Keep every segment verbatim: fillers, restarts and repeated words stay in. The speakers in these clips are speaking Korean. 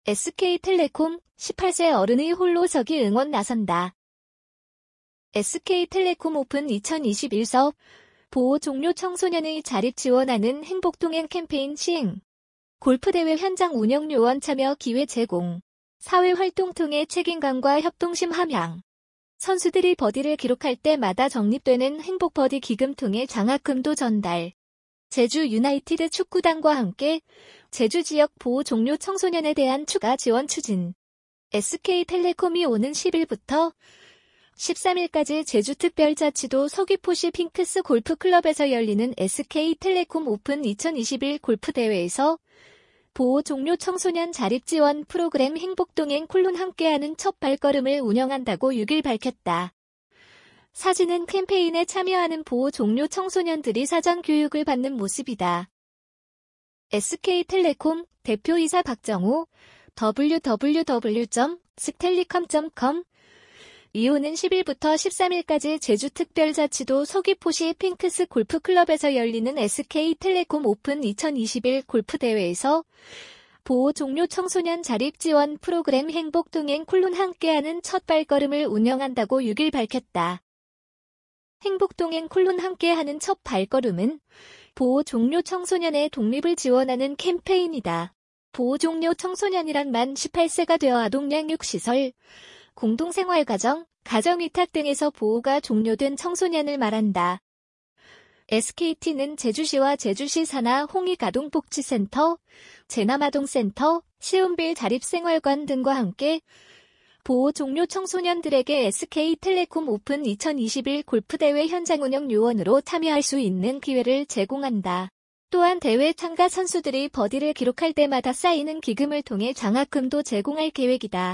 에스케이텔레콤 십팔 세 어른의 홀로서기 응원 나선다. 에스케이텔레콤 오픈 이천이십일 서 보호 종료 청소년의 자립 지원하는 행복동행 캠페인 시행. 골프대회 현장 운영 요원 참여 기회 제공. 사회활동 통해 책임감과 협동심 함양. 선수들이 버디를 기록할 때마다 적립되는 행복버디 기금 통해 장학금도 전달. 제주 유나이티드 축구단과 함께 제주 지역 보호 종료 청소년에 대한 추가 지원 추진. 에스케이텔레콤이 오는 십 일부터 십삼 일까지 제주특별자치도 서귀포시 핑크스 골프클럽에서 열리는 에스케이텔레콤 오픈 이천이십일 골프대회에서 보호 종료 청소년 자립지원 프로그램 행복동행 콜론 함께하는 첫 발걸음을 운영한다고 육 일 밝혔다. 사진은 캠페인에 참여하는 보호 종료 청소년들이 사전 교육을 받는 모습이다. 에스케이텔레콤 대표이사 박정호 더블유 더블유 더블유 점 스텔리컴 점 컴 이호는 십 일부터 십삼 일까지 제주특별자치도 서귀포시 핑크스 골프클럽에서 열리는 에스케이텔레콤 오픈 이천이십일 골프대회에서 보호 종료 청소년 자립지원 프로그램 행복동행 콜론 함께하는 첫 발걸음을 운영한다고 육 일 밝혔다. 행복동행 콜론 함께하는 첫 발걸음은 보호 종료 청소년의 독립을 지원하는 캠페인이다. 보호 종료 청소년이란 만 십팔 세가 되어 아동양육시설, 공동생활가정, 가정위탁 등에서 보호가 종료된 청소년을 말한다. 에스케이티는 제주시와 제주시 산하 홍익아동복지센터, 제남아동센터, 시운빌 자립생활관 등과 함께 보호 종료 청소년들에게 에스케이텔레콤 오픈 이천이십일 골프대회 현장 운영 요원으로 참여할 수 있는 기회를 제공한다. 또한 대회 참가 선수들이 버디를 기록할 때마다 쌓이는 기금을 통해 장학금도 제공할 계획이다.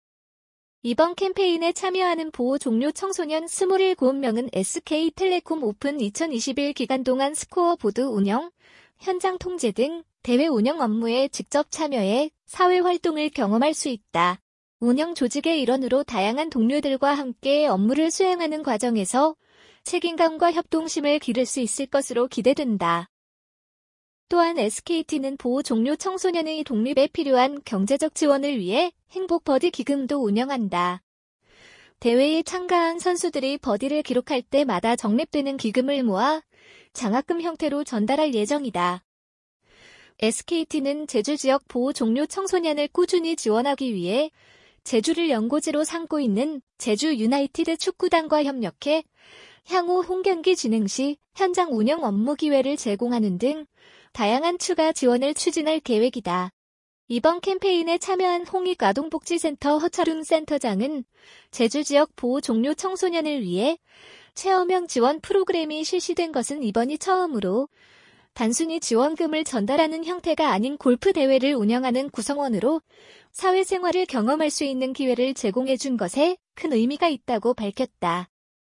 이번 캠페인에 참여하는 보호 종료 청소년 이십칠 명은 에스케이텔레콤 오픈 이천이십일 기간 동안 스코어보드 운영, 현장 통제 등 대회 운영 업무에 직접 참여해 사회활동을 경험할 수 있다. 운영 조직의 일원으로 다양한 동료들과 함께 업무를 수행하는 과정에서 책임감과 협동심을 기를 수 있을 것으로 기대된다. 또한 에스케이티는 보호 종료 청소년의 독립에 필요한 경제적 지원을 위해 행복버디 기금도 운영한다. 대회에 참가한 선수들이 버디를 기록할 때마다 적립되는 기금을 모아 장학금 형태로 전달할 예정이다. 에스케이티는 제주 지역 보호 종료 청소년을 꾸준히 지원하기 위해 제주를 연고지로 삼고 있는 제주 유나이티드 축구단과 협력해 향후 홈경기 진행 시 현장 운영 업무 기회를 제공하는 등 다양한 추가 지원을 추진할 계획이다. 이번 캠페인에 참여한 홍익아동복지센터 허철웅 센터장은 제주 지역 보호 종료 청소년을 위해 체험형 지원 프로그램이 실시된 것은 이번이 처음으로 단순히 지원금을 전달하는 형태가 아닌 골프대회를 운영하는 구성원으로 사회생활을 경험할 수 있는 기회를 제공해준 것에 큰 의미가 있다고 밝혔다.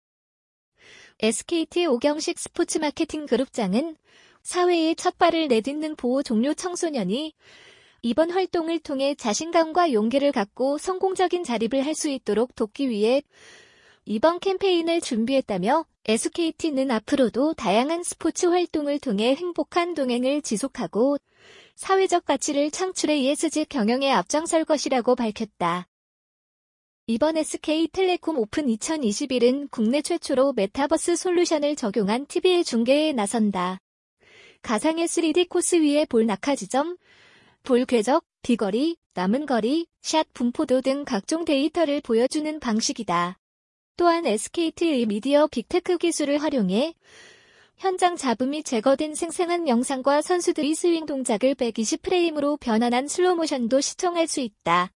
에스케이티 오경식 스포츠마케팅 그룹장은 사회에 첫 발을 내딛는 보호 종료 청소년이 이번 활동을 통해 자신감과 용기를 갖고 성공적인 자립을 할 수 있도록 돕기 위해 이번 캠페인을 준비했다며 에스케이티는 앞으로도 다양한 스포츠 활동을 통해 행복한 동행을 지속하고 사회적 가치를 창출해 이에스지 경영에 앞장설 것이라고 밝혔다. 이번 에스케이텔레콤 오픈 이천이십일은 국내 최초로 메타버스 솔루션을 적용한 티비 중계에 나선다. 가상의 쓰리디 코스 위에 볼 낙하 지점, 볼 궤적, 비거리, 남은 거리, 샷 분포도 등 각종 데이터를 보여주는 방식이다. 또한 에스케이티의 미디어 빅테크 기술을 활용해 현장 잡음이 제거된 생생한 영상과 선수들이 스윙 동작을 백이십 프레임으로 변환한 슬로모션도 시청할 수 있다.